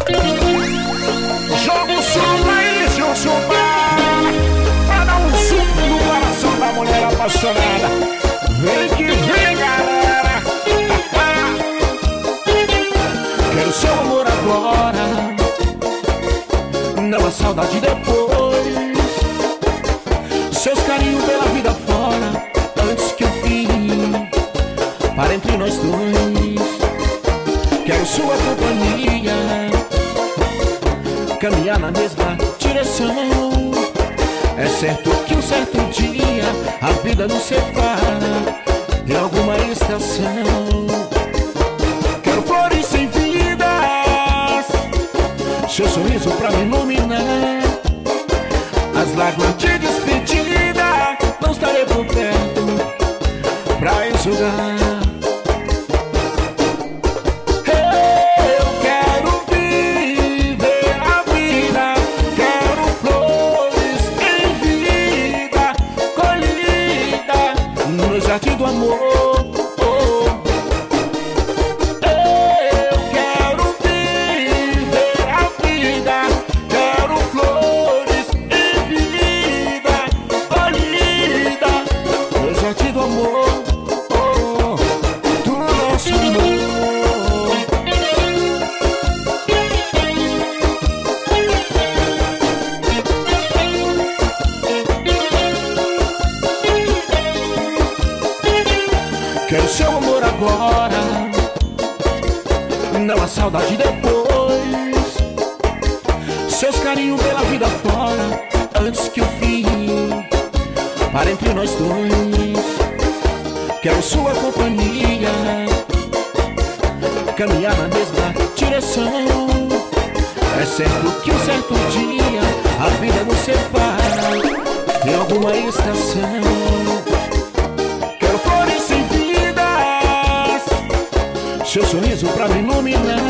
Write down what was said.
Joga o som aí, seu chupa, pra dar um suco no coração da mulher apaixonada. Vem que vem, galera. Quero seu amor agora, não a saudade depois. Seus carinhos pela vida fora, antes que o fim para entre nós dois. Quero sua companhia, caminhar na mesma direção. É certo que um certo dia a vida nos separa de alguma estação. Quero flores sem vidas, seu sorriso pra me iluminar. As lágrimas de despedida, não estarei por perto pra enxugar. Jardim do amor, eu quero viver a vida, quero flores e vida colhida no jardim do amor, do nosso amor. Quero seu amor agora, não a saudade depois. Seus carinhos pela vida fora, antes que o fim para entre nós dois. Quero sua companhia, caminhar na mesma direção. É certo que um certo dia a vida nos separa em alguma estação. Seu sorriso pra me iluminar.